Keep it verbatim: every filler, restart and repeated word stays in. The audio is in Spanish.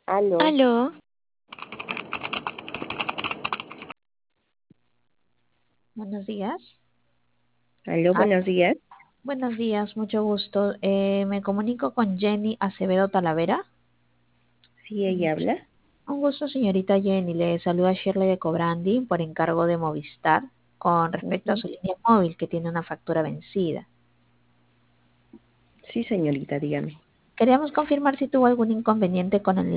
Aló, Aló, buenos días. aló, Ah, buenos días. buenos días, mucho gusto. Eh, me comunico con Jenny Acevedo Talavera. Sí, Un ella gusto, habla. un gusto, señorita Jenny. Le saluda Shirley de Cobrandi por encargo de Movistar con respecto a Ujú. su línea móvil que tiene una factura vencida. Sí, señorita, dígame. Queríamos confirmar si tuvo algún inconveniente con el